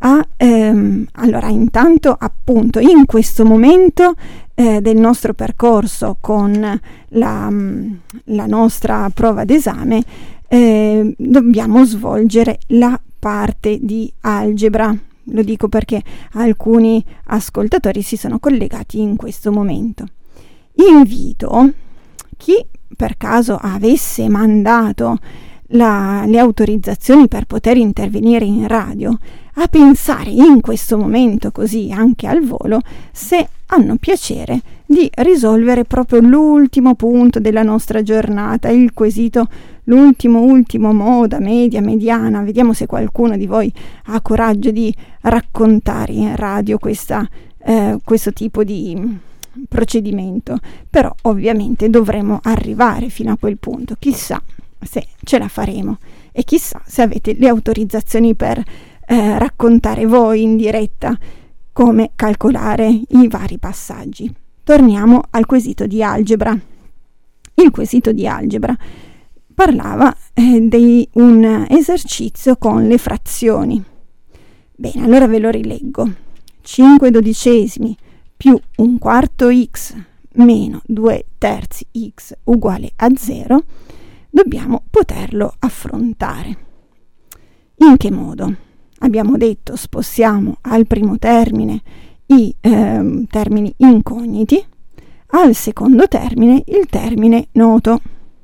allora intanto appunto in questo momento del nostro percorso con la nostra prova d'esame dobbiamo svolgere la parte di algebra. Lo dico perché alcuni ascoltatori si sono collegati in questo momento. Invito chi per caso avesse mandato le autorizzazioni per poter intervenire in radio a pensare in questo momento, così anche al volo, se hanno piacere di risolvere proprio l'ultimo punto della nostra giornata, il quesito, ultimo moda, media, mediana. Vediamo se qualcuno di voi ha coraggio di raccontare in radio questo tipo di procedimento, però ovviamente dovremo arrivare fino a quel punto. Chissà se ce la faremo e chissà se avete le autorizzazioni per raccontare voi in diretta come calcolare i vari passaggi. Torniamo al quesito di algebra. Il quesito di algebra parlava di un esercizio con le frazioni. Bene, allora ve lo rileggo. 5 dodicesimi più un quarto x meno 2 terzi x uguale a 0, dobbiamo poterlo affrontare. In che modo? Abbiamo detto spostiamo al primo termine i termini incogniti, al secondo termine il termine noto.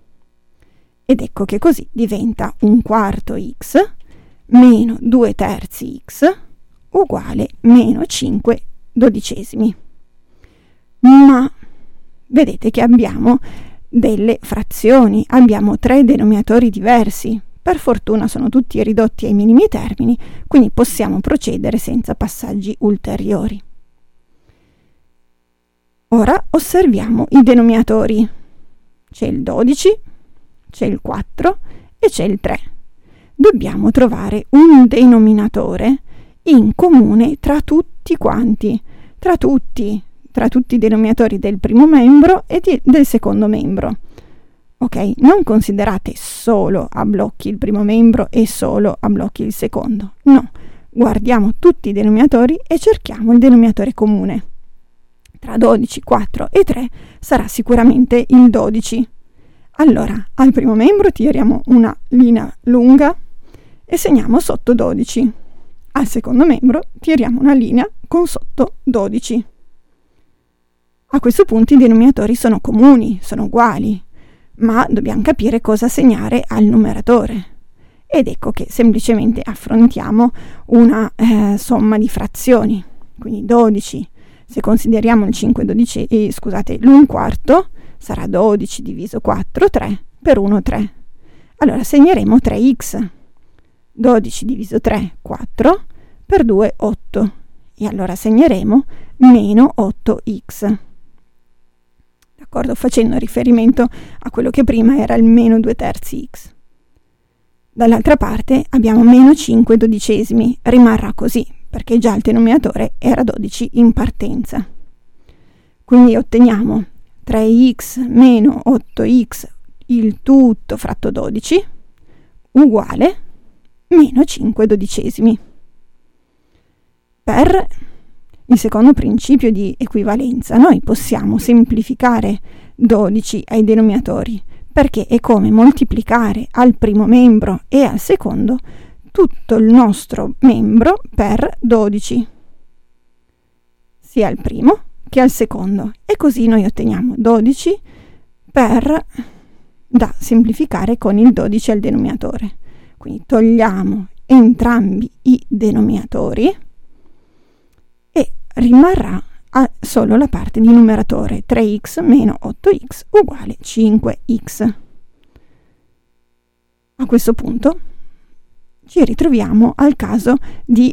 Ed ecco che così diventa un quarto x meno 2 terzi x uguale meno 5 dodicesimi. Ma vedete che abbiamo delle frazioni, abbiamo 3 denominatori diversi. Per fortuna sono tutti ridotti ai minimi termini, quindi possiamo procedere senza passaggi ulteriori. Ora osserviamo i denominatori. C'è il 12, c'è il 4 e c'è il 3. Dobbiamo trovare un denominatore in comune tra tutti quanti, tra tutti i denominatori del primo membro e del secondo membro. Ok, non considerate solo a blocchi il primo membro e solo a blocchi il secondo. No, guardiamo tutti i denominatori e cerchiamo il denominatore comune. Tra 12, 4 e 3 sarà sicuramente il 12. Allora, al primo membro tiriamo una linea lunga e segniamo sotto 12. Al secondo membro tiriamo una linea con sotto 12. A questo punto i denominatori sono comuni, sono uguali, ma dobbiamo capire cosa segnare al numeratore. Ed ecco che semplicemente affrontiamo una somma di frazioni. Quindi 12, se consideriamo il 5 dodicesimi, l'1 quarto, sarà 12 diviso 4, 3, per 1, 3. Allora segneremo 3x. 12 diviso 3, 4, per 2, 8. E allora segneremo meno 8x. D'accordo? Facendo riferimento a quello che prima era il meno 2 terzi x. Dall'altra parte abbiamo meno 5 dodicesimi, rimarrà così, perché già il denominatore era 12 in partenza. Quindi otteniamo 3x meno 8x il tutto fratto 12 uguale meno 5 dodicesimi. Per il secondo principio di equivalenza noi possiamo semplificare 12 ai denominatori, perché è come moltiplicare al primo membro e al secondo tutto il nostro membro per 12, sia al primo che al secondo, e così noi otteniamo 12 da semplificare con il 12 al denominatore. Quindi togliamo entrambi i denominatori e rimarrà solo la parte di numeratore, 3x meno 8x uguale 5x. A questo punto ci ritroviamo al caso di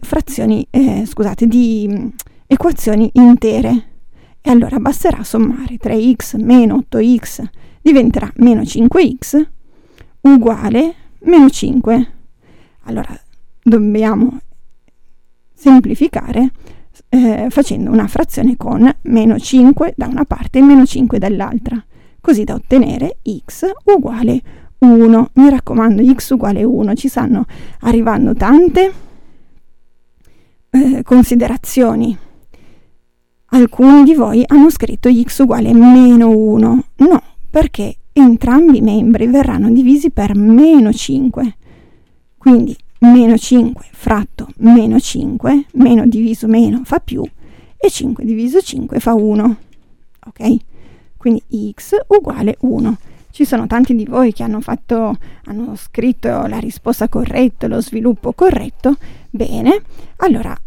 di equazioni intere, e allora basterà sommare 3x meno 8x diventerà meno 5x uguale meno 5. Allora dobbiamo semplificare facendo una frazione con meno 5 da una parte e meno 5 dall'altra, così da ottenere x uguale 1. Mi raccomando, x uguale 1, ci stanno arrivando tante considerazioni. Alcuni di voi hanno scritto x uguale meno 1. No, perché entrambi i membri verranno divisi per meno 5. Quindi meno 5 fratto meno 5, meno diviso meno fa più, e 5 diviso 5 fa 1. Ok? Quindi x uguale 1. Ci sono tanti di voi che hanno scritto la risposta corretta, lo sviluppo corretto. Bene, allora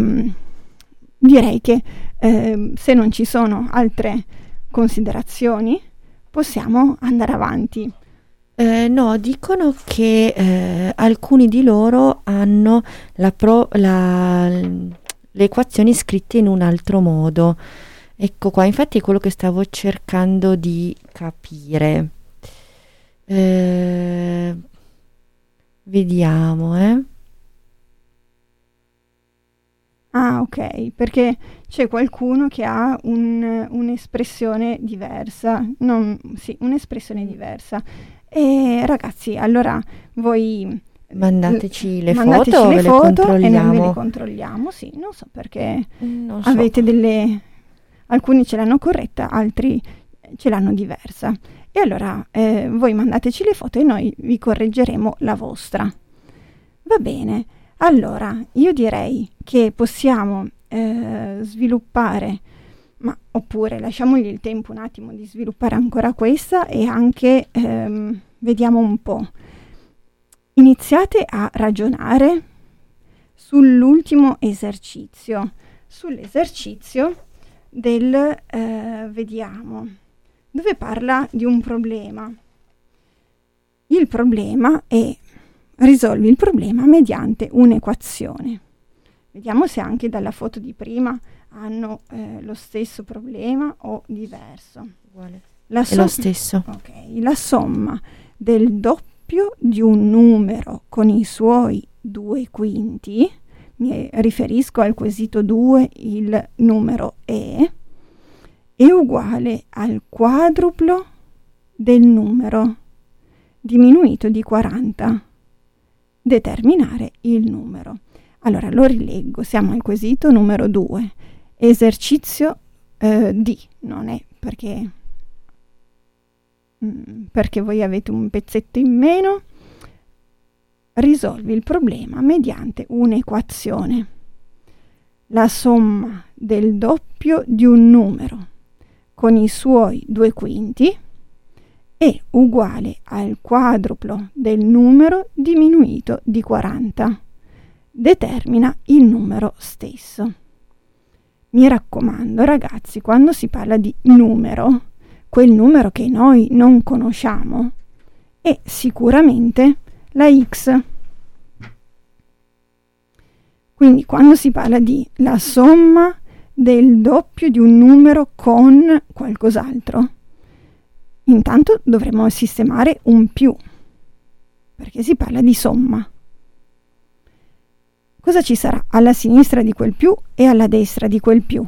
direi che se non ci sono altre considerazioni possiamo andare avanti. No, dicono che alcuni di loro hanno le equazioni scritte in un altro modo. Ecco qua, infatti è quello che stavo cercando di capire. Vediamo, Ah, ok, perché c'è qualcuno che ha un'espressione diversa. Un'espressione diversa. E ragazzi, allora voi mandateci le mandateci foto, le ve le foto e controlliamo. noi ve le controlliamo. Sì, non so perché Non so. avete alcuni ce l'hanno corretta, altri ce l'hanno diversa. E allora voi mandateci le foto e noi vi correggeremo la vostra. Va bene. Allora, io direi che possiamo sviluppare, oppure lasciamogli il tempo un attimo di sviluppare ancora questa e anche vediamo un po'. Iniziate a ragionare sull'ultimo esercizio, sull'esercizio vediamo, dove parla di un problema. Il problema è: risolvi il problema mediante un'equazione. Vediamo se anche dalla foto di prima hanno lo stesso problema o diverso. Uguale. È lo stesso. Ok, la somma del doppio di un numero con i suoi 2/5, mi riferisco al quesito 2, il numero è uguale al quadruplo del numero diminuito di 40. Determinare il numero. Allora lo rileggo, siamo al quesito numero 2, esercizio D, non è perché voi avete un pezzetto in meno. Risolvi il problema mediante un'equazione. La somma del doppio di un numero con i suoi 2/5 è uguale al quadruplo del numero diminuito di 40. Determina il numero stesso. Mi raccomando, ragazzi, quando si parla di numero, quel numero che noi non conosciamo è sicuramente la x. Quindi quando si parla di la somma del doppio di un numero con qualcos'altro, intanto dovremo sistemare un più, perché si parla di somma. Cosa ci sarà alla sinistra di quel più e alla destra di quel più?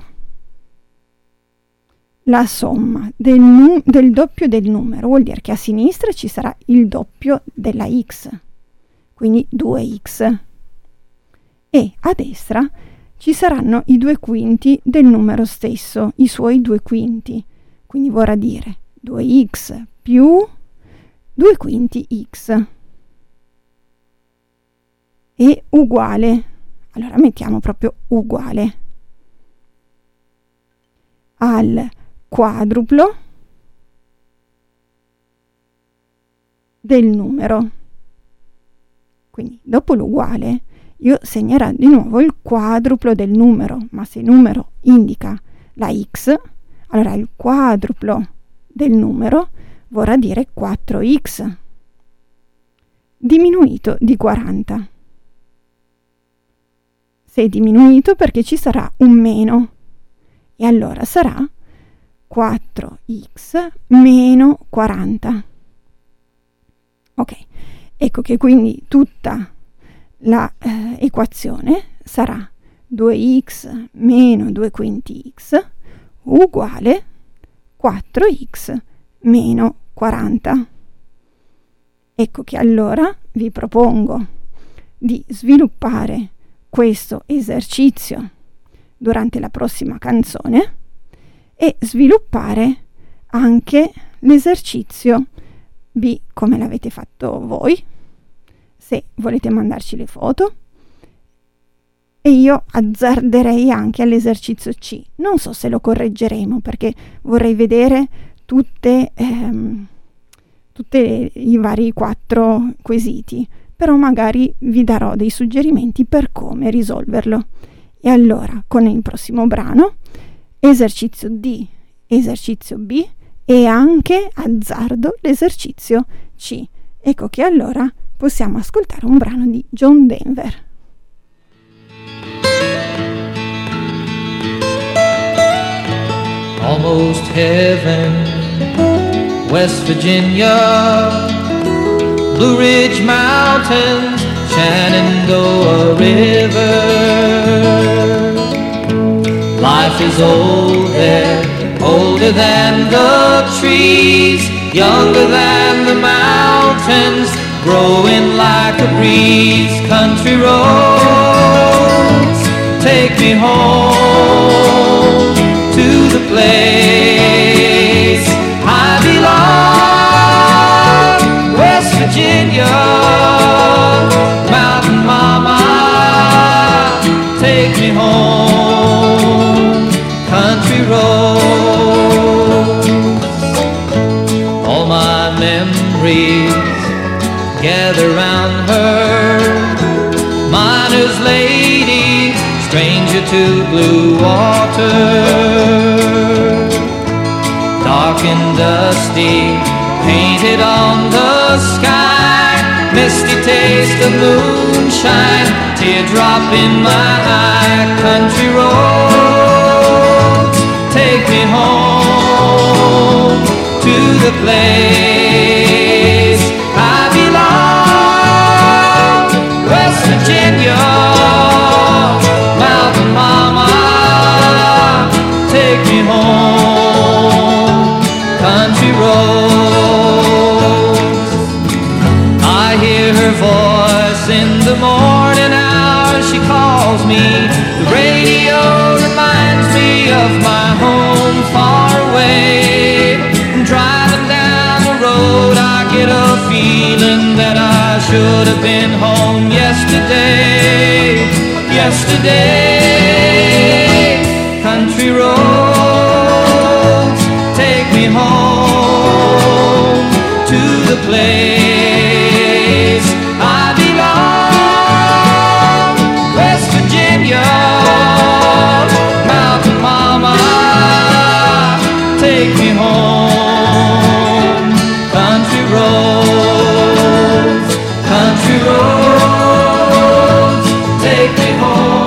La somma del doppio del numero, vuol dire che a sinistra ci sarà il doppio della x, quindi 2x, e a destra ci saranno i 2/5 del numero stesso, i suoi 2/5, quindi vorrà dire 2x più 2/5 x è uguale, allora mettiamo proprio uguale, al quadruplo del numero. Quindi dopo l'uguale io segnerò di nuovo il quadruplo del numero, ma se il numero indica la x, allora il quadruplo del numero vorrà dire 4x diminuito di 40. Se è diminuito perché ci sarà un meno, e allora sarà 4x meno 40. Ok, ecco che quindi tutta la equazione sarà 2x meno 2/5x uguale 4x meno 40. Ecco che allora vi propongo di sviluppare questo esercizio durante la prossima canzone e sviluppare anche l'esercizio B come l'avete fatto voi, se volete mandarci le foto, e io azzarderei anche all'esercizio C. Non so se lo correggeremo perché vorrei vedere tutte i vari 4 quesiti, però magari vi darò dei suggerimenti per come risolverlo. E allora, con il prossimo brano, esercizio D, esercizio B e anche azzardo l'esercizio C. Ecco che allora possiamo ascoltare un brano di John Denver. Almost heaven, West Virginia, Blue Ridge Mountains, Shenandoah River. Life is old there, older than the trees, younger than the mountains, growing like a breeze. Country roads, take me home to the place I belong, West Virginia, Mountain Mama, take me home, country roads. All my memories gather round her, miner's lady, stranger to blue water, dark and dusty, painted on the sky, misty taste of moonshine, teardrop in my eye. Country roads, take me home to the place I belong, West Virginia, Mountain Mama, take me home, country roads. I hear her voice in the morning hours, she calls me. The radio reminds me of my home far away. And driving down the road I get a feeling that I should have been home yesterday. Yesterday, country roads, take me home to the place I belong, West Virginia, Mountain Mama, take me home, country roads, country roads, take me home.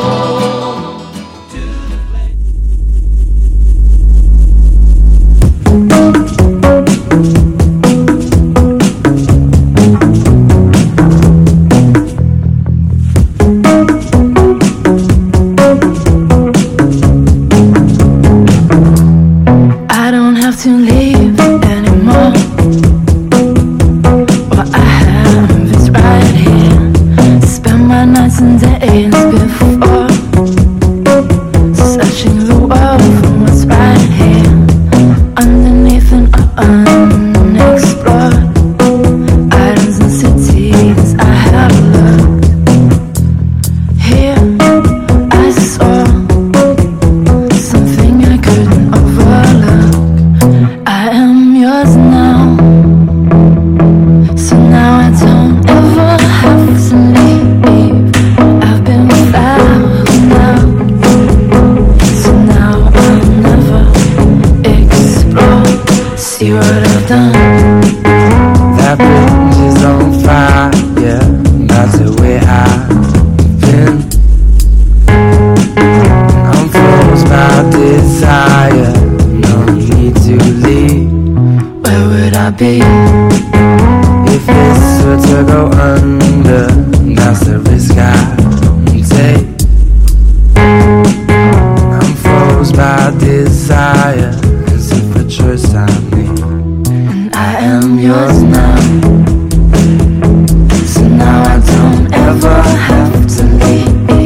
I don't have to leave anymore. What I have is right here. Spend my nights and days before, searching the world for what's right here, underneath and unexplored. Islands and cities I have looked. Here I saw something I couldn't overlook. I am yours now, so now I don't ever have to leave. I've been found out, so now I'll never explore. See what I've done. That bridge is on fire, yeah, that's the way I've been. I'm froze by desire, no need to leave. Where would I be? If this were to go under, that's the risk I take. I'm froze by desire, it's a choice I made. And I am yours now, so now I don't ever have to leave.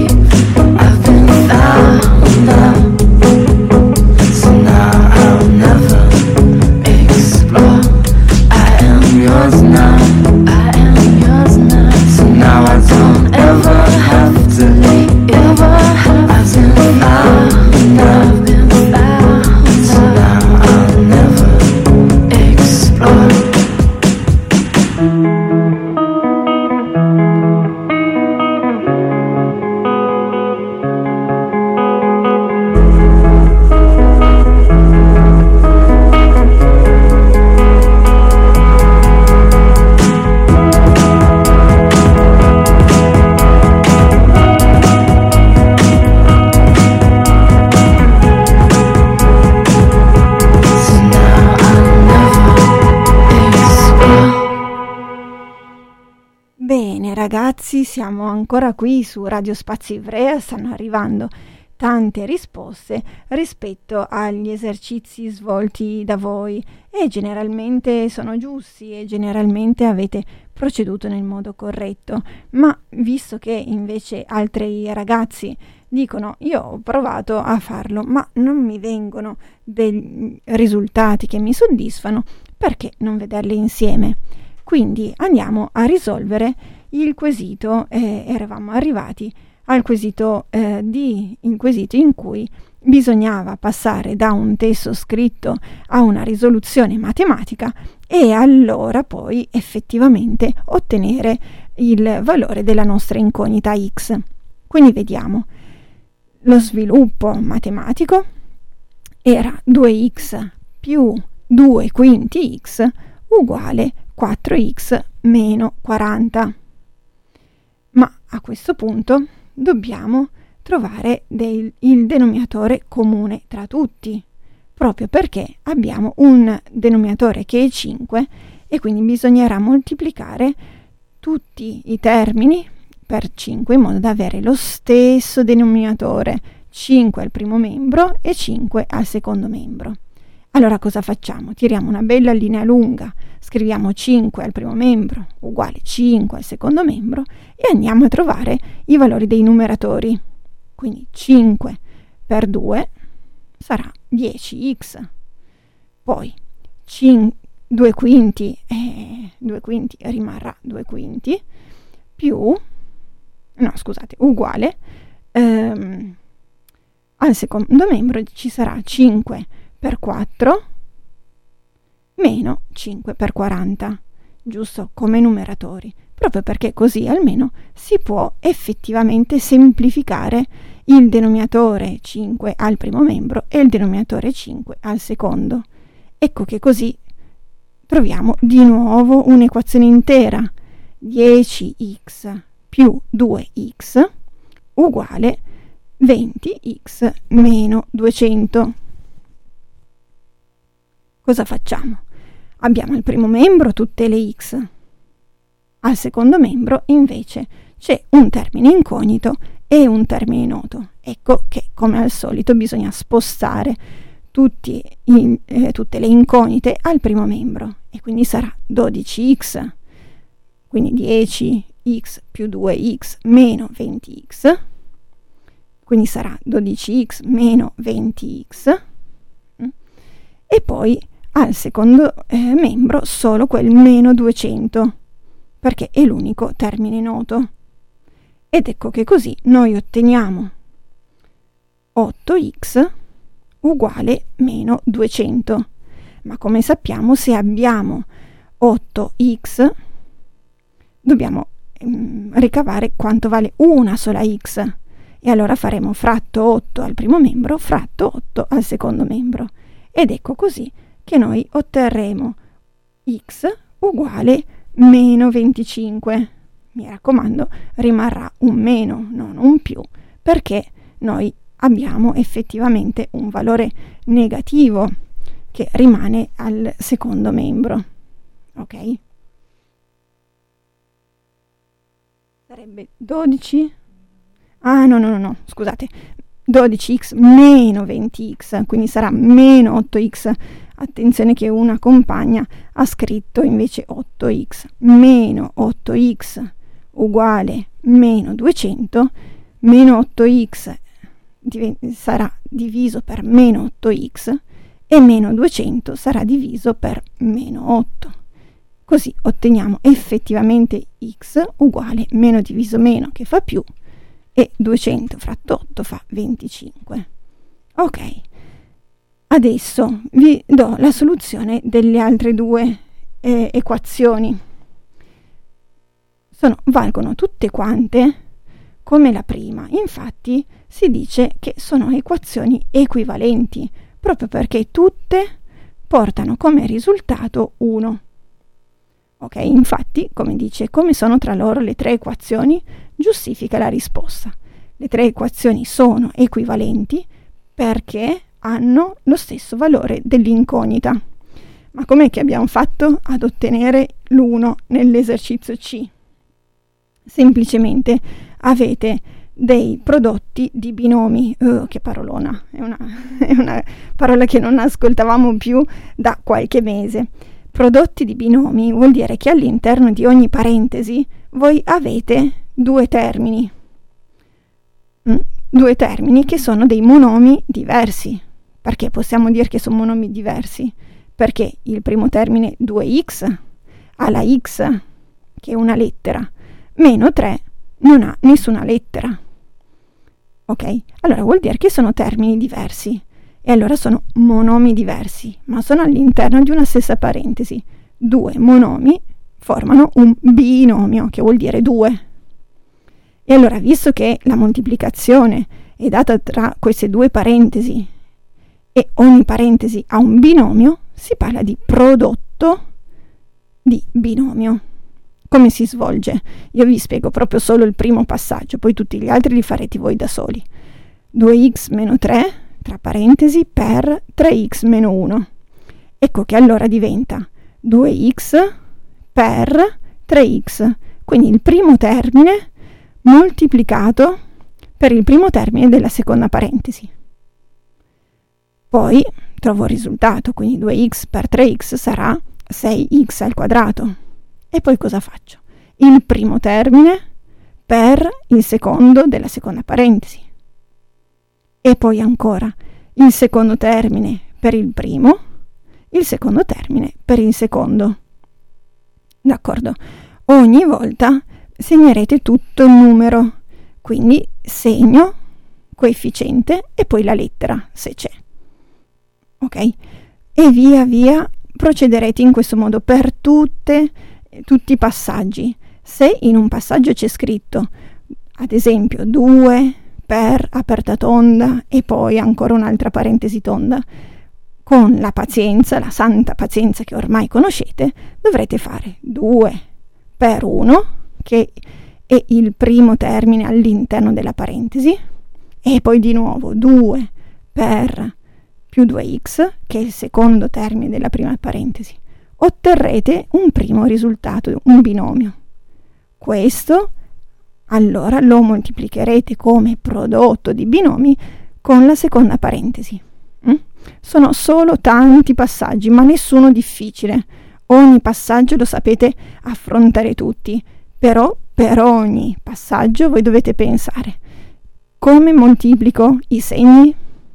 ragazzi, siamo ancora qui su Radio Spazio Ivrea, stanno arrivando tante risposte rispetto agli esercizi svolti da voi e generalmente sono giusti e generalmente avete proceduto nel modo corretto, ma visto che invece altri ragazzi dicono io ho provato a farlo ma non mi vengono dei risultati che mi soddisfano, perché non vederli insieme? Quindi andiamo a risolvere il quesito, eravamo arrivati al quesito in cui bisognava passare da un testo scritto a una risoluzione matematica e allora poi effettivamente ottenere il valore della nostra incognita x. Quindi vediamo, lo sviluppo matematico era 2x più 2 quinti x uguale 4x meno 40. Ma a questo punto dobbiamo trovare il denominatore comune tra tutti, proprio perché abbiamo un denominatore che è 5 e quindi bisognerà moltiplicare tutti i termini per 5 in modo da avere lo stesso denominatore, 5 al primo membro e 5 al secondo membro. Allora cosa facciamo? Tiriamo una bella linea lunga, scriviamo 5 al primo membro uguale 5 al secondo membro e andiamo a trovare i valori dei numeratori. Quindi 5 per 2 sarà 10x, poi 2 quinti rimarrà 2 quinti uguale al secondo membro ci sarà 5 per 4 meno 5 per 40, giusto, come numeratori, proprio perché così almeno si può effettivamente semplificare il denominatore 5 al primo membro e il denominatore 5 al secondo. Ecco che così troviamo di nuovo un'equazione intera, 10x più 2x uguale 20x meno 200. Cosa facciamo? Abbiamo al primo membro tutte le x, al secondo membro invece c'è un termine incognito e un termine noto. Ecco che come al solito bisogna spostare tutte le incognite al primo membro e quindi sarà 12x, quindi 10x più 2x meno 20x, quindi sarà 12x meno 20x e poi al secondo membro solo quel meno 200 perché è l'unico termine noto. Ed ecco che così noi otteniamo 8x uguale meno 200. Ma come sappiamo, se abbiamo 8x dobbiamo ricavare quanto vale una sola x e allora faremo fratto 8 al primo membro fratto 8 al secondo membro ed ecco così che noi otterremo x uguale meno 25. Mi raccomando, rimarrà un meno, non un più, perché noi abbiamo effettivamente un valore negativo che rimane al secondo membro. Ok? Sarebbe 12? No, scusate. 12x meno 20x, quindi sarà meno 8x. Attenzione che una compagna ha scritto invece 8x meno 8x uguale meno 200, meno 8x sarà diviso per meno 8x e meno 200 sarà diviso per meno 8. Così otteniamo effettivamente x uguale meno diviso meno che fa più e 200 fratto 8 fa 25. Ok, adesso vi do la soluzione delle altre due equazioni. Valgono tutte quante come la prima, infatti si dice che sono equazioni equivalenti, proprio perché tutte portano come risultato 1. Ok, infatti, come dice, come sono tra loro le tre equazioni, giustifica la risposta. Le tre equazioni sono equivalenti perché hanno lo stesso valore dell'incognita. Ma com'è che abbiamo fatto ad ottenere l'1 nell'esercizio C? semplicemente avete dei prodotti di binomi. Che parolona, è una parola che non ascoltavamo più da qualche mese. Prodotti di binomi vuol dire che all'interno di ogni parentesi voi avete due termini che sono dei monomi diversi. Perché possiamo dire che sono monomi diversi? Perché il primo termine 2x ha la x, che è una lettera, meno 3 non ha nessuna lettera. Ok? Allora vuol dire che sono termini diversi, e allora sono monomi diversi, ma sono all'interno di una stessa parentesi. Due monomi formano un binomio, che vuol dire 2. E allora, visto che la moltiplicazione è data tra queste due parentesi e ogni parentesi ha un binomio, si parla di prodotto di binomio. Come si svolge? Io vi spiego proprio solo il primo passaggio, poi tutti gli altri li farete voi da soli. 2x meno 3, tra parentesi, per 3x meno 1. Ecco che allora diventa 2x per 3x. Quindi il primo termine moltiplicato per il primo termine della seconda parentesi. Poi trovo il risultato, quindi 2x per 3x sarà 6x al quadrato. E poi cosa faccio? Il primo termine per il secondo della seconda parentesi. E poi ancora il secondo termine per il primo, il secondo termine per il secondo. D'accordo? Ogni volta segnerete tutto il numero, quindi segno, coefficiente e poi la lettera, se c'è. Ok? E via via procederete in questo modo per tutti i passaggi. Se in un passaggio c'è scritto, ad esempio, 2 per aperta tonda e poi ancora un'altra parentesi tonda, con la pazienza, la santa pazienza che ormai conoscete, dovrete fare 2 per 1, che è il primo termine all'interno della parentesi, e poi di nuovo 2 per più 2x, che è il secondo termine della prima parentesi. Otterrete un primo risultato, un binomio. Questo allora lo moltiplicherete come prodotto di binomi con la seconda parentesi. Sono solo tanti passaggi, ma nessuno difficile. Ogni passaggio lo sapete affrontare tutti, però per ogni passaggio voi dovete pensare: come moltiplico i segni?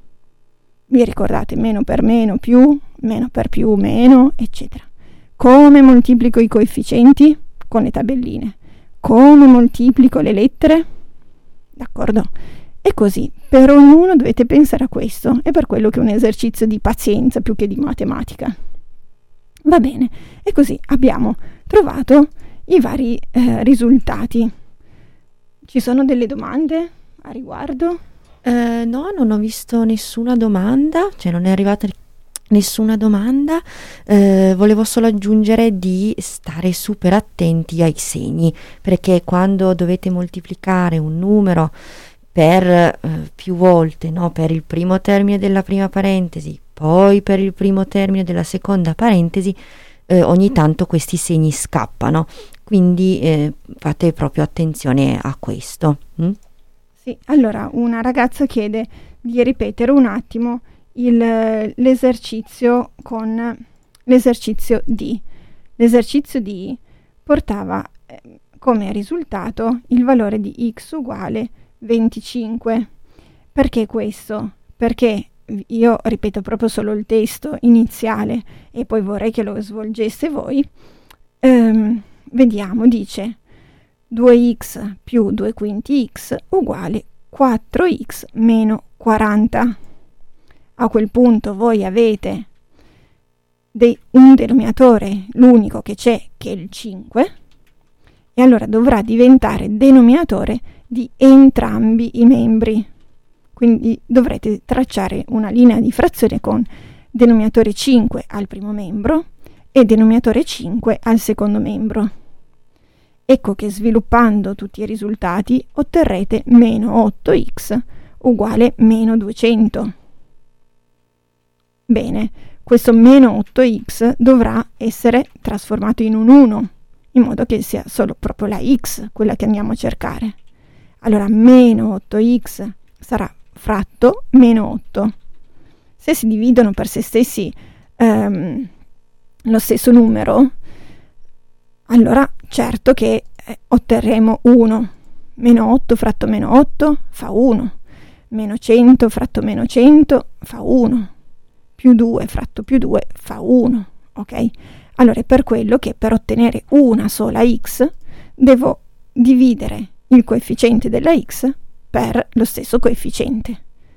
Vi ricordate meno per meno più, meno per più meno, eccetera. Come moltiplico i coefficienti? Con le tabelline. Come moltiplico le lettere? D'accordo? E così, per ognuno dovete pensare a questo, è per quello che è un esercizio di pazienza più che di matematica. Va bene, e così abbiamo trovato i vari risultati. Ci sono delle domande a riguardo? No, non ho visto nessuna domanda, cioè non è arrivata nessuna domanda. Volevo solo aggiungere di stare super attenti ai segni, perché quando dovete moltiplicare un numero per più volte, no? Per il primo termine della prima parentesi, poi per il primo termine della seconda parentesi, ogni tanto questi segni scappano, quindi fate proprio attenzione a questo. Sì, allora una ragazza chiede di ripetere un attimo l'esercizio con l'esercizio D. L'esercizio D portava come risultato il valore di x uguale 25. Perché questo? Perché io ripeto proprio solo il testo iniziale e poi vorrei che lo svolgeste voi. Vediamo, dice 2x più 2 quinti x uguale 4x meno 40. A quel punto voi avete un denominatore, l'unico che c'è, che è il 5, e allora dovrà diventare denominatore di entrambi i membri. Quindi dovrete tracciare una linea di frazione con denominatore 5 al primo membro e denominatore 5 al secondo membro. Ecco che sviluppando tutti i risultati otterrete meno 8x uguale meno 200. Bene, questo meno 8x dovrà essere trasformato in un 1, in modo che sia solo proprio la x quella che andiamo a cercare. Allora meno 8x sarà fratto meno 8. Se si dividono per se stessi lo stesso numero, allora certo che otterremo 1. Meno 8 fratto meno 8 fa 1. Meno 100 fratto meno 100 fa 1. Più 2 fratto più 2 fa 1. Ok? Allora è per quello che per ottenere una sola x devo dividere il coefficiente della x per lo stesso coefficiente.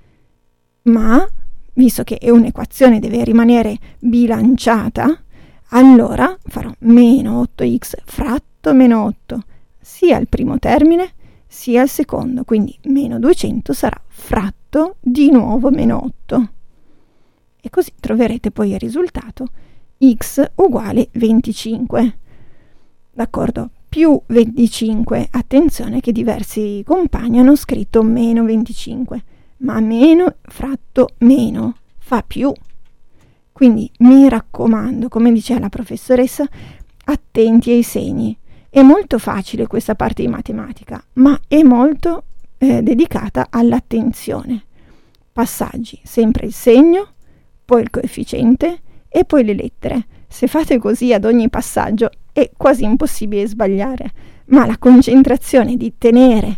Ma, visto che è un'equazione deve rimanere bilanciata, allora farò meno 8x fratto meno 8 sia al primo termine sia al secondo, quindi meno 200 sarà fratto di nuovo meno 8. E così troverete poi il risultato x uguale 25. D'accordo? Più 25. Attenzione che diversi compagni hanno scritto meno 25, ma meno fratto meno fa più. Quindi mi raccomando, come diceva la professoressa, attenti ai segni. È molto facile questa parte di matematica, ma è molto dedicata all'attenzione. Passaggi, sempre il segno, poi il coefficiente e poi le lettere. Se fate così ad ogni passaggio è quasi impossibile sbagliare, ma la concentrazione di tenere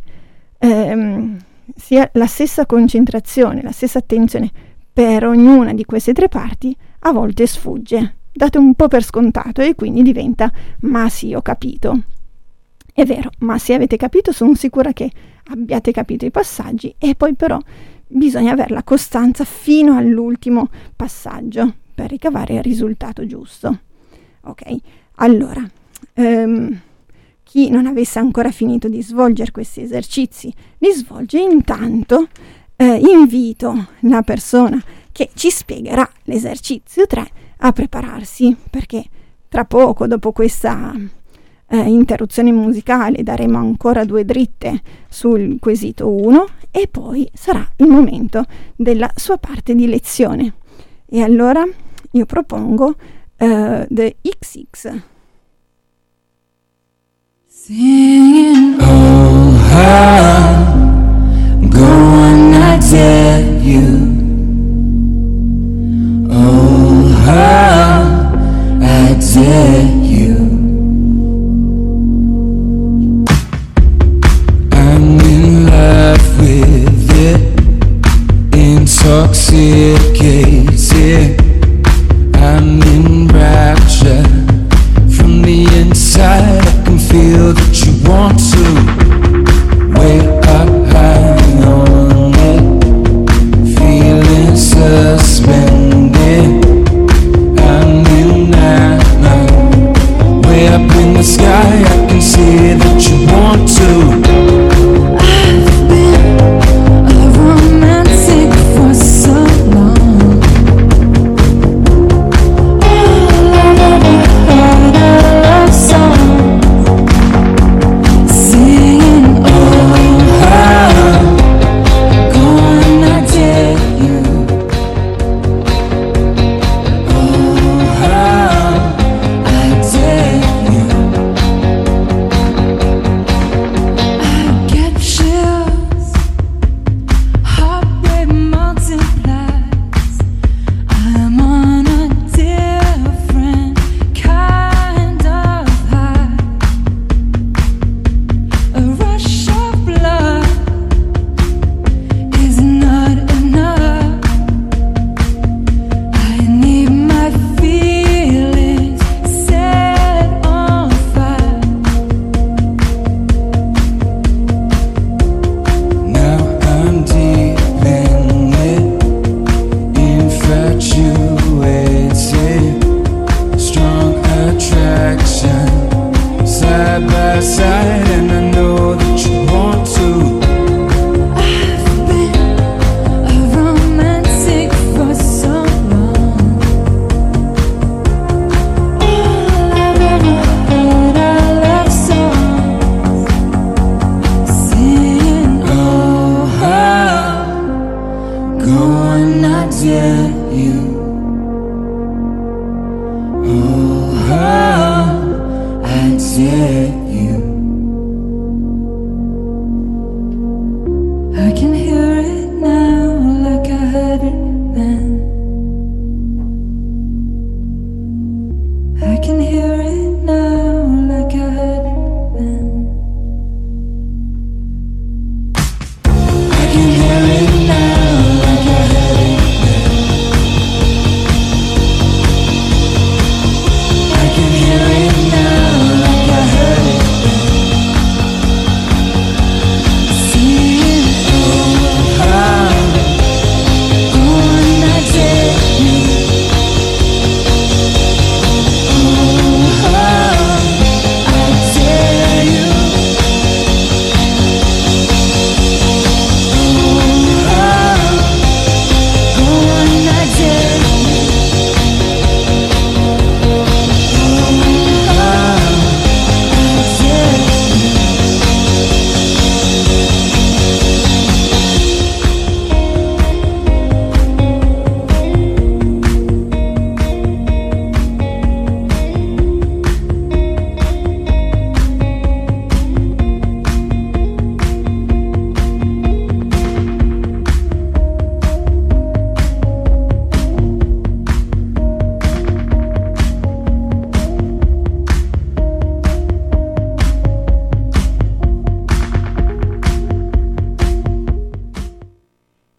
sia la stessa concentrazione, la stessa attenzione per ognuna di queste tre parti a volte sfugge. Date un po' per scontato e quindi diventa ma sì, ho capito. È vero, ma se avete capito sono sicura che abbiate capito i passaggi, e poi però bisogna avere la costanza fino all'ultimo passaggio per ricavare il risultato giusto. Ok, allora, chi non avesse ancora finito di svolgere questi esercizi li svolge. Intanto invito la persona che ci spiegherà l'esercizio 3 a prepararsi, perché tra poco, dopo questa interruzione musicale, daremo ancora 2 dritte sul quesito 1 e poi sarà il momento della sua parte di lezione. E allora io propongo The XX. Singing, oh, how go on, I tell you. Oh, how I dare you. I'm in love with it, intoxicated. I'm in rapture from the inside. I can feel that you want to way up high on it, feeling suspended. I'm in that night, way up in the sky. I can see that you want to. I've been a romantic for so long.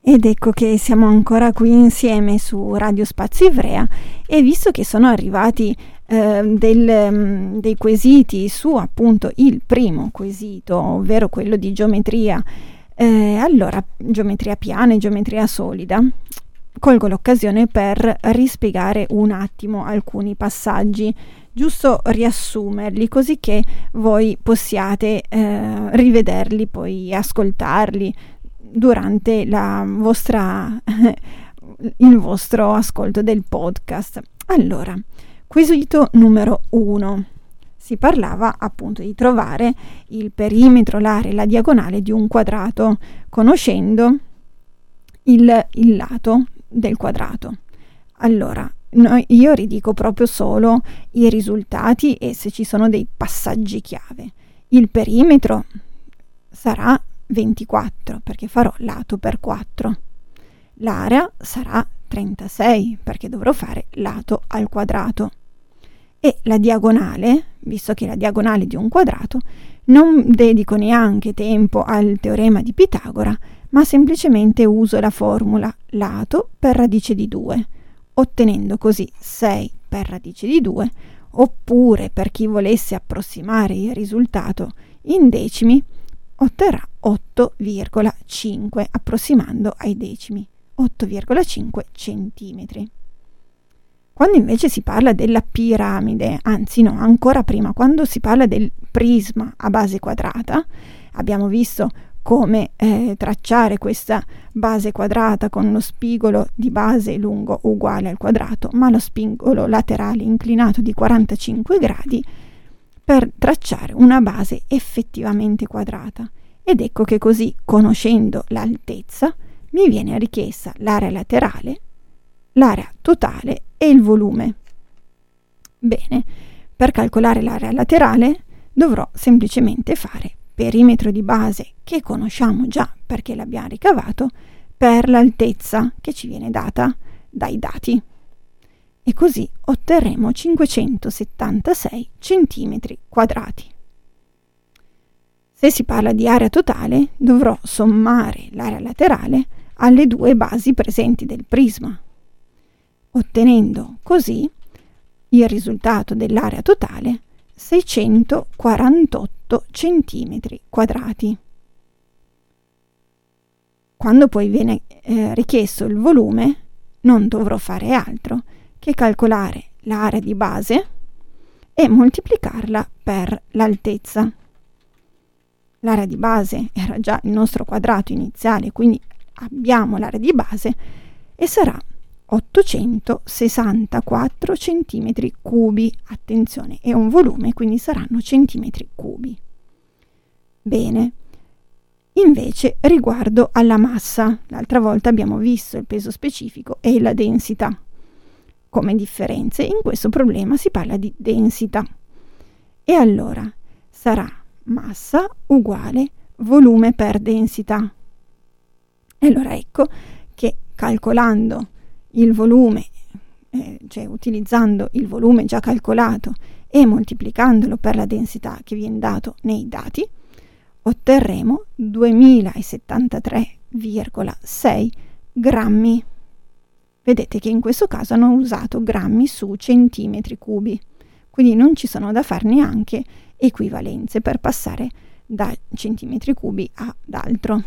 Ed ecco che siamo ancora qui insieme su Radio Spazio Ivrea, e visto che sono arrivati dei quesiti su appunto il primo quesito, ovvero quello di geometria, allora geometria piana e geometria solida, colgo l'occasione per rispiegare un attimo alcuni passaggi, giusto riassumerli così che voi possiate rivederli, poi ascoltarli durante il vostro ascolto del podcast. Allora, quesito numero 1. Si parlava appunto di trovare il perimetro, l'area e la diagonale di un quadrato, conoscendo il lato del quadrato. Allora, io ridico proprio solo i risultati e se ci sono dei passaggi chiave. Il perimetro sarà 24 perché farò lato per 4. L'area sarà 36 perché dovrò fare lato al quadrato. E la diagonale, visto che la diagonale di un quadrato, non dedico neanche tempo al teorema di Pitagora, ma semplicemente uso la formula lato per radice di 2, ottenendo così 6 per radice di 2, oppure per chi volesse approssimare il risultato in decimi, otterrà 8,5 approssimando ai decimi, 8,5 centimetri. Quando invece si parla della piramide, anzi no, ancora prima, quando si parla del prisma a base quadrata, abbiamo visto come tracciare questa base quadrata con lo spigolo di base lungo uguale al quadrato, ma lo spigolo laterale inclinato di 45 gradi, per tracciare una base effettivamente quadrata. Ed ecco che così, conoscendo l'altezza, mi viene richiesta l'area laterale, l'area totale e il volume. Bene, per calcolare l'area laterale dovrò semplicemente fare perimetro di base, che conosciamo già perché l'abbiamo ricavato, per l'altezza che ci viene data dai dati. E così otterremo 576 centimetri quadrati. Se si parla di area totale, dovrò sommare l'area laterale alle due basi presenti del prisma, ottenendo così il risultato dell'area totale 648 centimetri quadrati. Quando poi viene richiesto il volume, non dovrò fare altro che calcolare l'area di base e moltiplicarla per l'altezza. L'area di base era già il nostro quadrato iniziale, quindi abbiamo l'area di base e sarà 864 centimetri cubi. Attenzione, è un volume, quindi saranno centimetri cubi. Bene, invece riguardo alla massa, l'altra volta abbiamo visto il peso specifico e la densità come differenze. In questo problema si parla di densità. E allora sarà massa uguale volume per densità. E allora ecco che calcolando il volume, cioè utilizzando il volume già calcolato e moltiplicandolo per la densità che viene dato nei dati, otterremo 2073,6 grammi. Vedete che in questo caso hanno usato grammi su centimetri cubi, quindi non ci sono da fare neanche equivalenze per passare da centimetri cubi ad altro.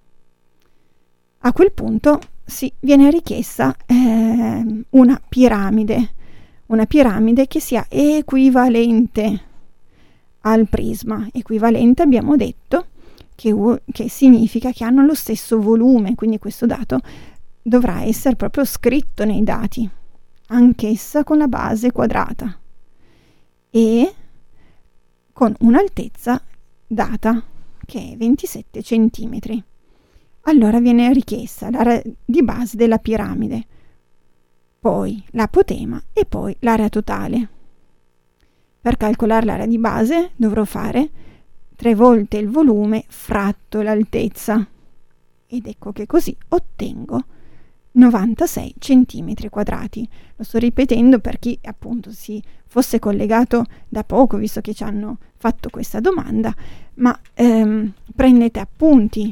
A quel punto viene richiesta una piramide che sia equivalente al prisma. Equivalente abbiamo detto che significa che hanno lo stesso volume, quindi questo dato dovrà essere proprio scritto nei dati, anch'essa con la base quadrata e con un'altezza data che è 27 centimetri. Allora viene richiesta l'area di base della piramide, poi l'apotema e poi l'area totale. Per calcolare l'area di base dovrò fare 3 volte il volume fratto l'altezza ed ecco che così ottengo 96 centimetri quadrati. Lo sto ripetendo per chi appunto si fosse collegato da poco, visto che ci hanno fatto questa domanda, ma prendete appunti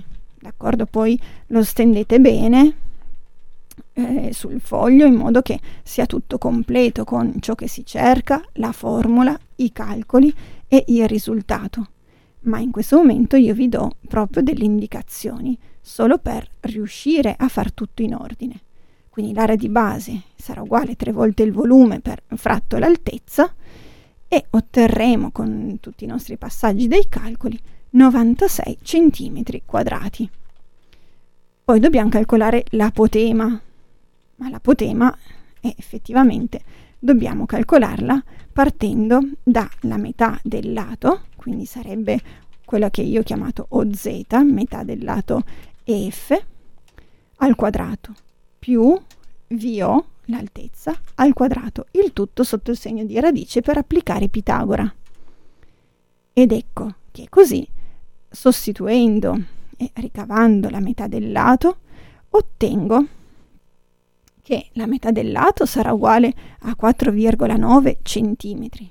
d'accordo? Poi lo stendete bene sul foglio in modo che sia tutto completo con ciò che si cerca, la formula, i calcoli e il risultato. Ma in questo momento io vi do proprio delle indicazioni solo per riuscire a far tutto in ordine. Quindi l'area di base sarà uguale a 3 volte il volume fratto l'altezza, e otterremo con tutti i nostri passaggi dei calcoli 96 centimetri quadrati. Poi dobbiamo calcolare l'apotema, ma l'apotema effettivamente dobbiamo calcolarla partendo dalla metà del lato, quindi sarebbe quella che io ho chiamato OZ, metà del lato EF, al quadrato, più VO, l'altezza, al quadrato, il tutto sotto il segno di radice per applicare Pitagora. Ed ecco che così, sostituendo e ricavando la metà del lato, ottengo che la metà del lato sarà uguale a 4,9 centimetri.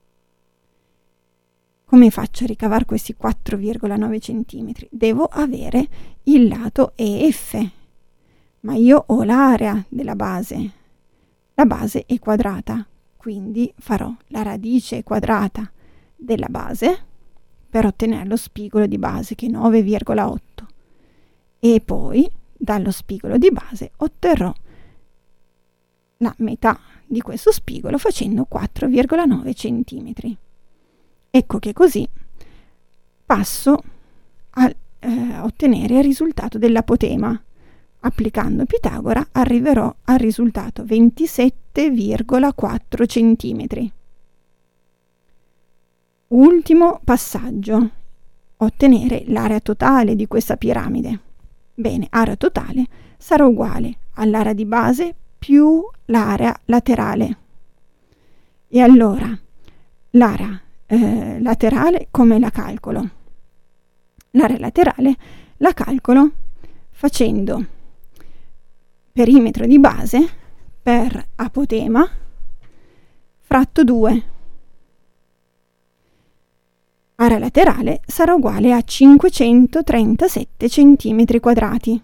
Come faccio a ricavare questi 4,9 centimetri? Devo avere il lato EF, ma io ho l'area della base. La base è quadrata, quindi farò la radice quadrata della base per ottenere lo spigolo di base, che è 9,8, e poi dallo spigolo di base otterrò la metà di questo spigolo facendo 4,9 centimetri. Ecco che così passo a ottenere il risultato dell'apotema. Applicando Pitagora arriverò al risultato 27,4 centimetri. Ultimo passaggio, ottenere l'area totale di questa piramide. Bene, area totale sarà uguale all'area di base più l'area laterale. E allora, l'area laterale come la calcolo? L'area laterale la calcolo facendo perimetro di base per apotema fratto 2. Area laterale sarà uguale a 537 centimetri quadrati.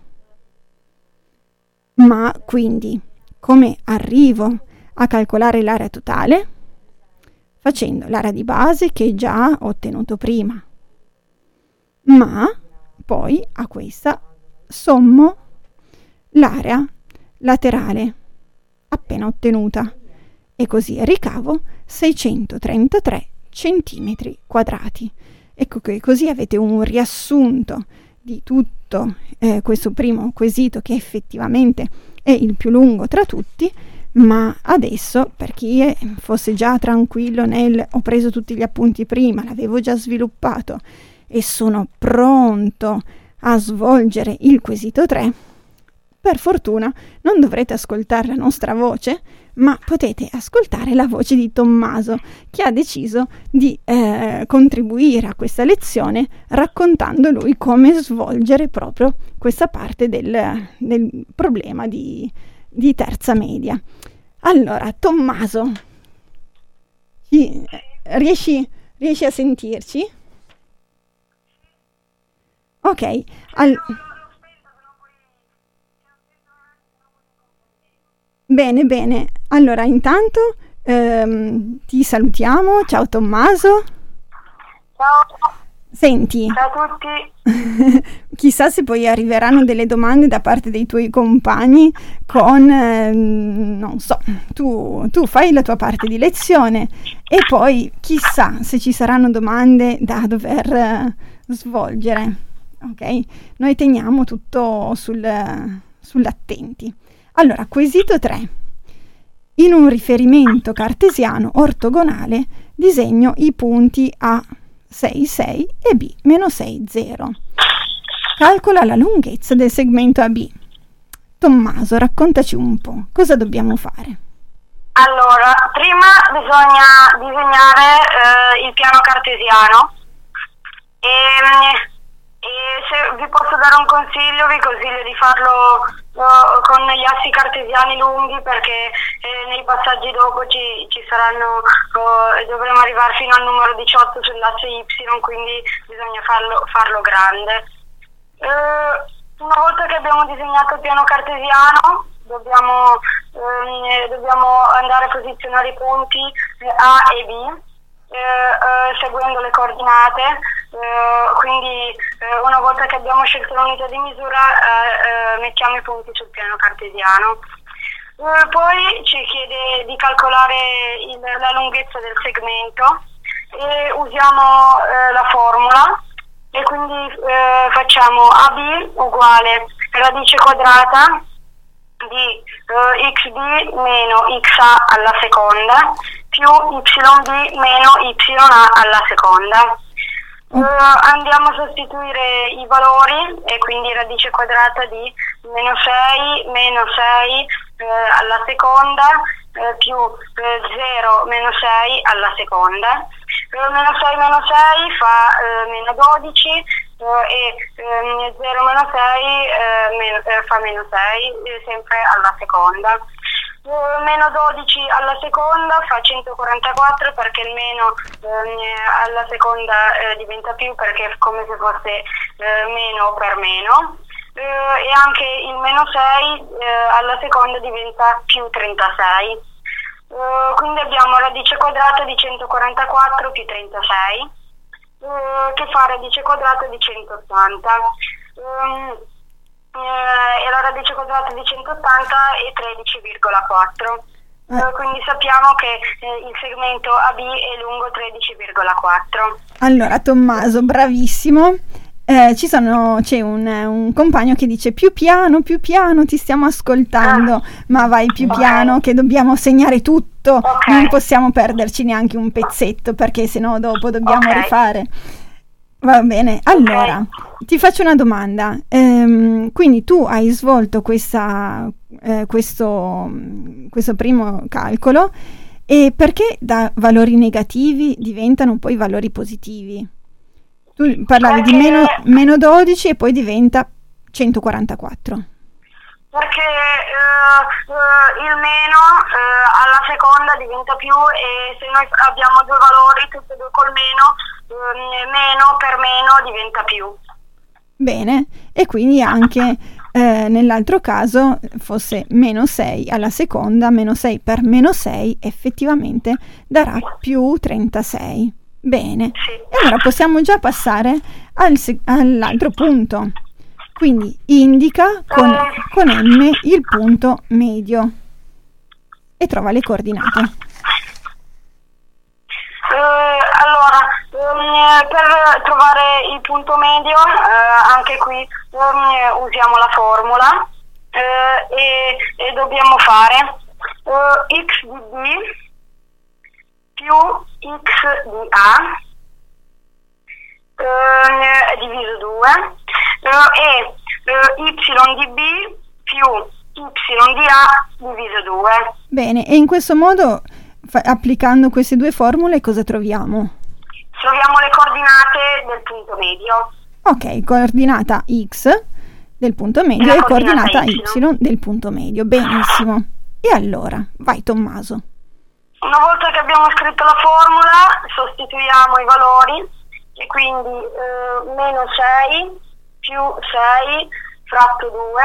Ma quindi, come arrivo a calcolare l'area totale? Facendo l'area di base che già ho ottenuto prima, ma poi a questa sommo l'area laterale appena ottenuta e così ricavo 633 centimetri quadrati. Ecco che così avete un riassunto di tutto questo primo quesito, che effettivamente è il più lungo tra tutti. Ma adesso, per chi fosse già tranquillo nel ho preso tutti gli appunti prima, l'avevo già sviluppato e sono pronto a svolgere il quesito 3, per fortuna non dovrete ascoltare la nostra voce, ma potete ascoltare la voce di Tommaso, che ha deciso di contribuire a questa lezione raccontando lui come svolgere proprio questa parte del problema di terza media. Allora, Tommaso, riesci a sentirci? Ok, bene. Allora, intanto ti salutiamo. Ciao Tommaso. Ciao. Senti, Ciao a tutti. chissà se poi arriveranno delle domande da parte dei tuoi compagni con, non so, tu fai la tua parte di lezione e poi chissà se ci saranno domande da dover svolgere, ok? Noi teniamo tutto sull'attenti. Allora, quesito 3. In un riferimento cartesiano ortogonale disegno i punti A 6, 6 e B meno 6, 0. Calcola la lunghezza del segmento AB. Tommaso, raccontaci un po', cosa dobbiamo fare? Allora, prima bisogna disegnare il piano cartesiano e se vi posso dare un consiglio, vi consiglio di farlo con gli assi cartesiani lunghi, perché nei passaggi dopo ci saranno, dovremo arrivare fino al numero 18 sull'asse Y, quindi bisogna farlo grande. Una volta che abbiamo disegnato il piano cartesiano, dobbiamo andare a posizionare i punti A e B, seguendo le coordinate. Quindi una volta che abbiamo scelto l'unità di misura, mettiamo i punti sul piano cartesiano. Poi ci chiede di calcolare la lunghezza del segmento e usiamo la formula, e quindi facciamo AB uguale radice quadrata di xb meno xa alla seconda più yb meno ya alla seconda. Andiamo a sostituire i valori, e quindi radice quadrata di meno 6 alla seconda più 0 meno 6 alla seconda. Meno 6 fa meno 12 e 0 meno 6 fa meno 6, sempre alla seconda. Meno 12 alla seconda fa 144, perché il meno alla seconda diventa più, perché è come se fosse meno per meno, e anche il meno 6 alla seconda diventa più 36. Quindi abbiamo radice quadrata di 144 più 36, che fa radice quadrata di 180. E la radice quadrata di 180 è 13,4. Quindi sappiamo che il segmento AB è lungo 13,4. Allora, Tommaso, bravissimo. C'è un compagno che dice più piano, ti stiamo ascoltando, ma vai più piano che dobbiamo segnare tutto, non possiamo perderci neanche un pezzetto, perché sennò dopo dobbiamo rifare. Va bene, allora ti faccio una domanda. Quindi tu hai svolto questo primo calcolo, e perché da valori negativi diventano poi valori positivi? Tu parlavi di meno 12 e poi diventa 144. Perché il meno alla seconda diventa più, e se noi abbiamo due valori, tutti e due col meno per meno diventa più. Bene, e quindi anche nell'altro caso fosse meno 6 alla seconda, meno 6 per meno 6 effettivamente darà più 36. Bene, Sì. e allora possiamo già passare all'altro punto. Quindi indica con M il punto medio e trova le coordinate. Allora, per trovare il punto medio, anche qui usiamo la formula, e dobbiamo fare x di b più x di a diviso 2 e y di b più y di a diviso 2. Bene, e in questo modo, applicando queste due formule, cosa troviamo? Troviamo le coordinate del punto medio. Ok, coordinata x del punto medio e coordinata y del punto medio. Benissimo. E allora, vai Tommaso. Una volta che abbiamo scritto la formula, sostituiamo i valori, e quindi meno 6 più 6 fratto 2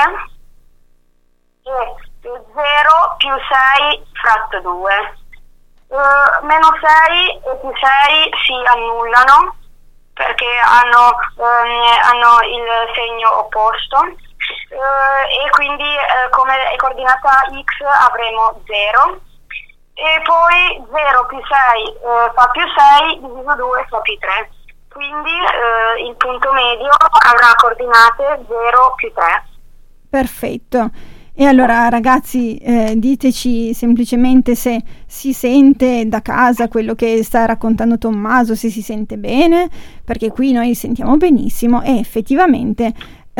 e 0 più 6 fratto 2. Meno 6 e più 6 si annullano perché hanno il segno opposto, e quindi come è coordinata x avremo 0, e poi 0 più 6 fa più 6 diviso 2 fa più 3, quindi il punto medio avrà coordinate 0 più 3. Perfetto. E allora ragazzi, diteci semplicemente se si sente da casa quello che sta raccontando Tommaso, se si sente bene, perché qui noi sentiamo benissimo e effettivamente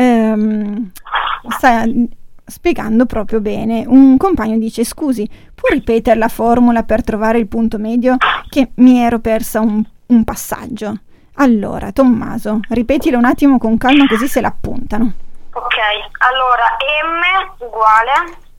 sta spiegando proprio bene. Un compagno dice: scusi, può ripetere la formula per trovare il punto medio, che mi ero persa un passaggio. Allora Tommaso, ripetilo un attimo con calma così se l'appuntano. Ok, allora m uguale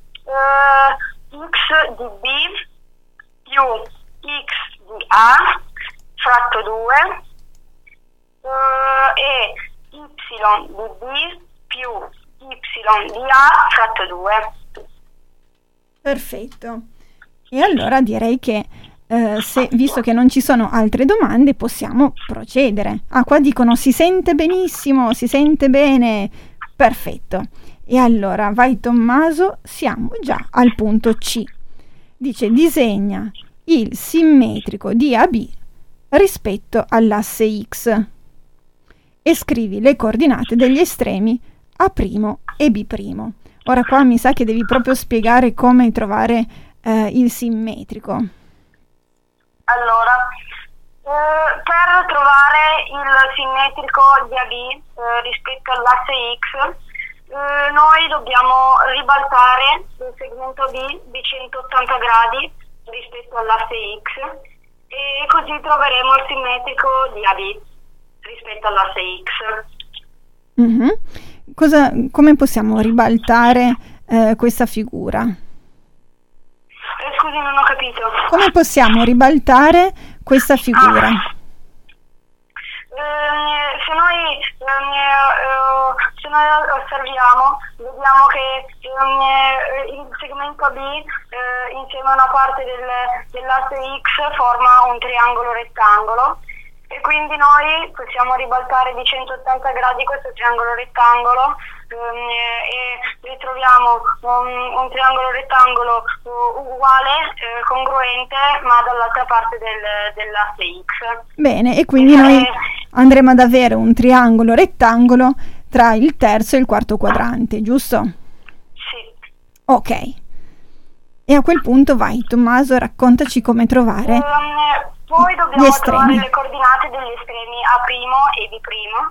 x di b più x di a fratto 2 e y di B più y di A fratto 2. Perfetto. E allora direi che visto che non ci sono altre domande, possiamo procedere. Ah, qua dicono si sente benissimo, si sente bene. Perfetto. E allora, vai Tommaso, siamo già al punto C. Dice disegna il simmetrico di AB rispetto all'asse X e scrivi le coordinate degli estremi A' e B'. Ora qua mi sa che devi proprio spiegare come trovare il simmetrico. Allora, per trovare il simmetrico di AB rispetto all'asse X, noi dobbiamo ribaltare il segmento B di 180 gradi rispetto all'asse X e così troveremo il simmetrico di AB rispetto all'asse X. Come possiamo ribaltare questa figura? Scusi, non ho capito. Come possiamo ribaltare questa figura? Se noi osserviamo, vediamo che il segmento B insieme a una parte dell'asse X forma un triangolo rettangolo e quindi noi possiamo ribaltare di 180 gradi questo triangolo rettangolo e ritroviamo un triangolo rettangolo uguale, congruente, ma dall'altra parte dell'asse X. Bene, e quindi noi andremo ad avere un triangolo rettangolo tra il terzo e il quarto quadrante, giusto? Sì. Ok. E a quel punto vai, Tommaso, raccontaci come trovare poi dobbiamo gli estremi. trovare le coordinate degli estremi A' e B'.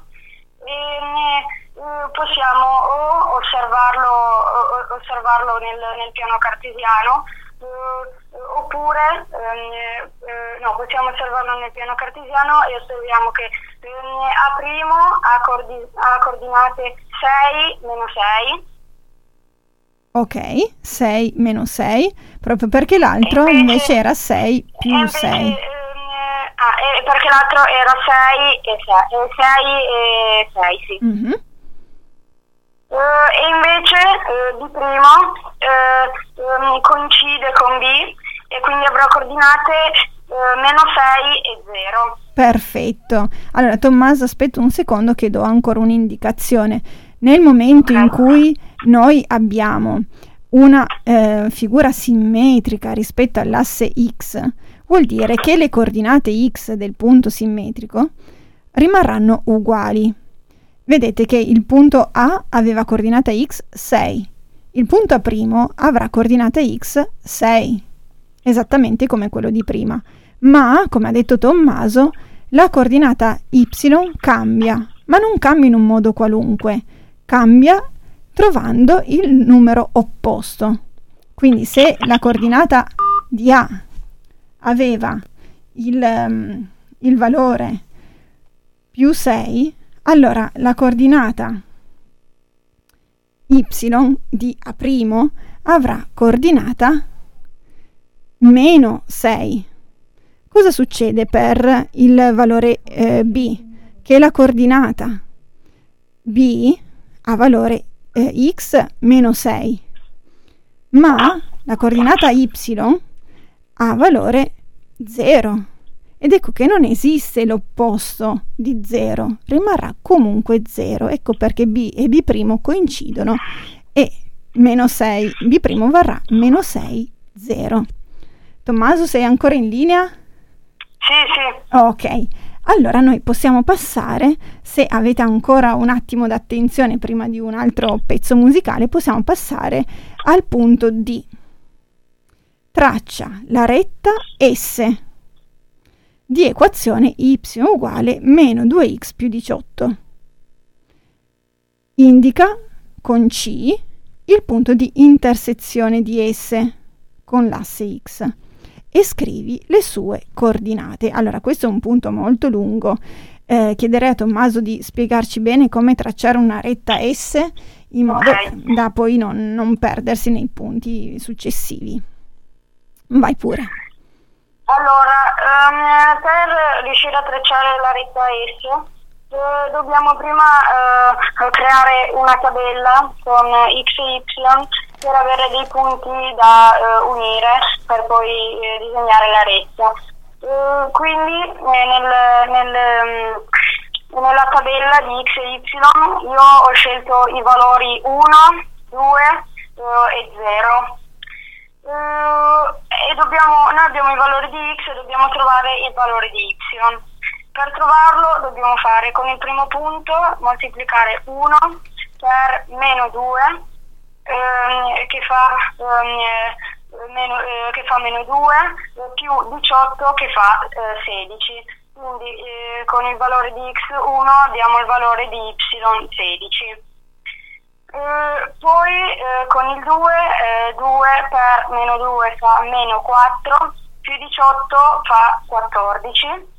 Possiamo o osservarlo nel piano cartesiano oppure possiamo osservarlo nel piano cartesiano e osserviamo che A' ha coordinate 6, meno 6. Ok, 6 meno 6, proprio perché l'altro invece era 6 più 6. Perché l'altro era 6 e 6, sì. Mm-hmm. E invece B' coincide con B e quindi avrà coordinate meno 6 e 0. Perfetto. Allora, Tommaso, aspetta un secondo che do ancora un'indicazione. Nel momento in cui noi abbiamo una figura simmetrica rispetto all'asse X, vuol dire che le coordinate X del punto simmetrico rimarranno uguali. Vedete che il punto A aveva coordinata X 6, il punto A' avrà coordinata X 6, esattamente come quello di prima. Ma, come ha detto Tommaso, la coordinata Y cambia, ma non cambia in un modo qualunque, cambia trovando il numero opposto. Quindi se la coordinata di A aveva il valore più 6, allora la coordinata Y di A' avrà coordinata meno 6. Cosa succede per il valore B? Che la coordinata B ha valore x meno 6, ma la coordinata y ha valore 0. Ed ecco che non esiste l'opposto di 0, rimarrà comunque 0. Ecco perché B e B' coincidono e meno 6 B' varrà meno 6, 0. Tommaso, sei ancora in linea? Sì, sì. Ok, allora noi possiamo passare, se avete ancora un attimo d'attenzione prima di un altro pezzo musicale, possiamo passare al punto D. Traccia la retta S di equazione y uguale meno 2x più 18. Indica con C il punto di intersezione di S con l'asse x e scrivi le sue coordinate. Allora, questo è un punto molto lungo. Chiederei a Tommaso di spiegarci bene come tracciare una retta S in modo da poi non perdersi nei punti successivi. Vai pure. Allora, per riuscire a tracciare la retta S, Dobbiamo prima creare una tabella con x e y per avere dei punti da unire per poi disegnare la retta. Quindi nella tabella di x e y io ho scelto i valori 1, 2 e 0. E noi abbiamo i valori di x e dobbiamo trovare il valore di y. Per trovarlo dobbiamo fare con il primo punto moltiplicare 1 per meno 2 che fa meno 2 più 18 che fa 16. Quindi con il valore di x1 abbiamo il valore di y 16. Poi con il 2 per meno 2 fa meno 4 più 18 fa 14.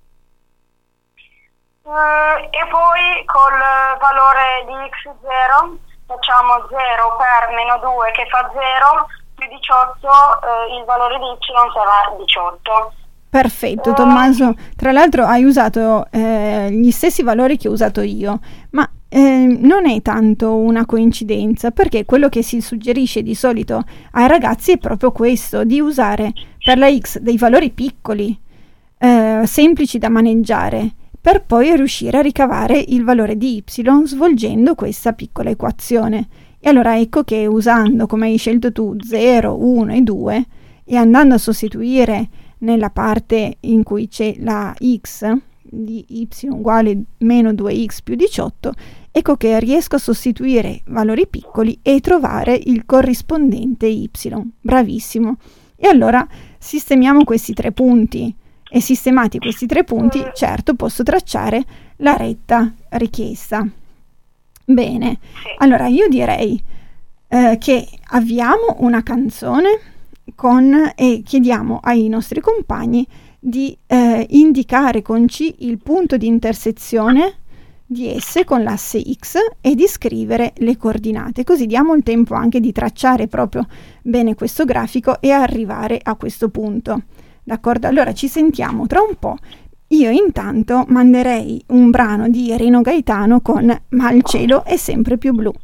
E poi col valore di x0 facciamo 0 per meno 2 che fa 0 più 18, il valore di y sarà 18. Perfetto, Tommaso. Tra l'altro hai usato gli stessi valori che ho usato io, ma non è tanto una coincidenza, perché quello che si suggerisce di solito ai ragazzi è proprio questo, di usare per la x dei valori piccoli, semplici da maneggiare, per poi riuscire a ricavare il valore di y svolgendo questa piccola equazione. E allora ecco che usando, come hai scelto tu, 0, 1 e 2, e andando a sostituire nella parte in cui c'è la x di y uguale meno 2x più 18, ecco che riesco a sostituire valori piccoli e trovare il corrispondente y. Bravissimo. E allora sistemiamo questi tre punti. E sistemati questi tre punti, certo, posso tracciare la retta richiesta. Bene, allora io direi che avviamo una canzone e chiediamo ai nostri compagni di indicare con C il punto di intersezione di S con l'asse X e di scrivere le coordinate, così diamo il tempo anche di tracciare proprio bene questo grafico e arrivare a questo punto. D'accordo? Allora ci sentiamo tra un po'. Io intanto manderei un brano di Rino Gaetano con Ma il cielo è sempre più blu.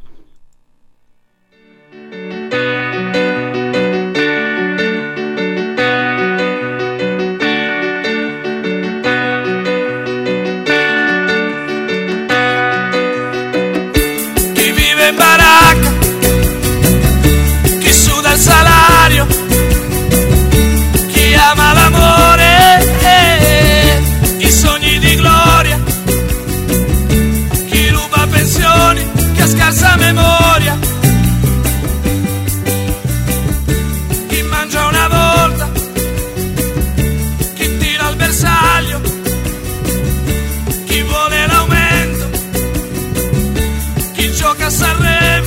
Chi vive in baracca, chi suda il salario, chi ama l'amore, i sogni di gloria, chi ruba pensioni, chi ha scarsa memoria, chi mangia una volta, chi tira al bersaglio, chi vuole l'aumento, chi gioca a Sanremo,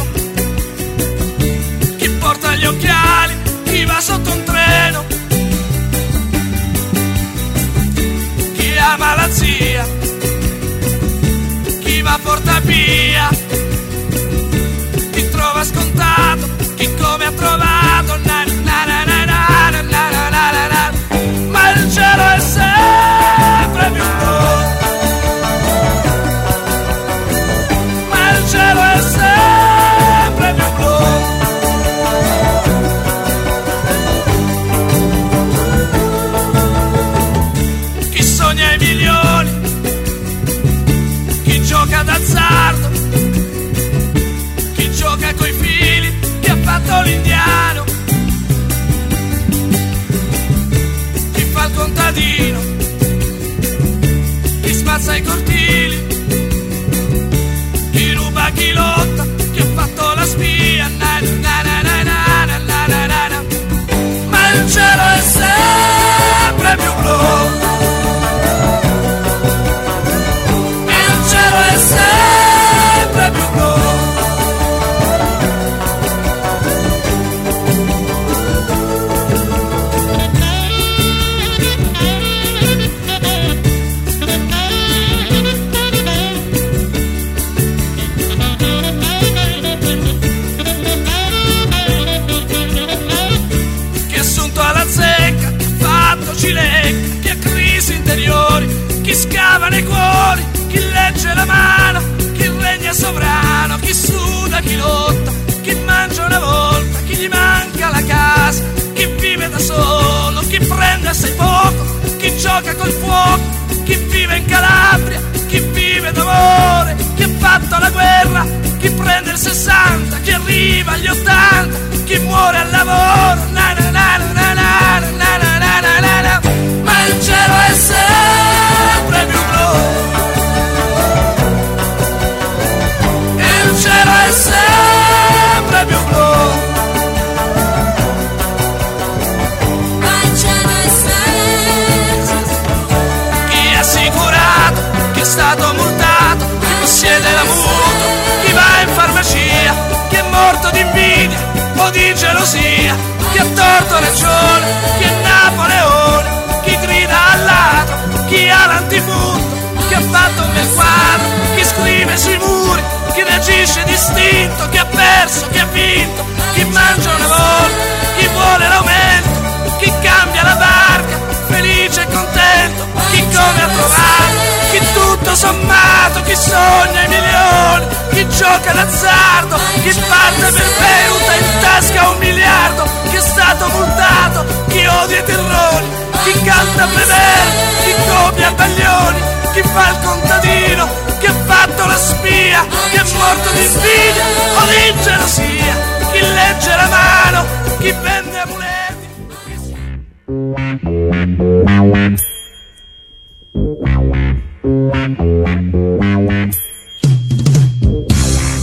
chi porta gli occhiali, chi va sotto un treno, chi ama la zia, chi va a Portapia, chi trova scontato, chi come ha trovato, ma il cielo è sempre più blu, ma il cielo è sempre più blu. Sogna i milioni, chi gioca d'azzardo, gioca col fuoco, chi vive in Calabria, chi vive d'amore, chi ha fatto la guerra, chi prende il 60, chi arriva agli 80, chi muore al lavoro, na na na na na na na na na na na. Ma il cielo è sempre più blu, il cielo è sempre più blu. Chi è stato multato, chi possiede la mutua, chi va in farmacia, chi è morto di invidia o di gelosia, chi ha torto ragione, chi è Napoleone, chi grida al ladro, chi ha l'antifurto, chi ha fatto un bel quadro, chi scrive sui muri, chi reagisce distinto, chi ha perso, chi ha vinto, chi mangia una volta, chi vuole l'aumento, chi cambia la barca, felice e contento, chi come ha trovato, chi tutto sommato, chi sogna i milioni, chi gioca d'azzardo, chi parte per Beirut e in tasca 1 miliardo, chi è stato multato, chi odia i terrori, chi canta a Prever, chi copia Baglioni, chi fa il contadino, chi ha fatto la spia, chi è morto di invidia o di gelosia, chi legge la mano, chi vende amuleti.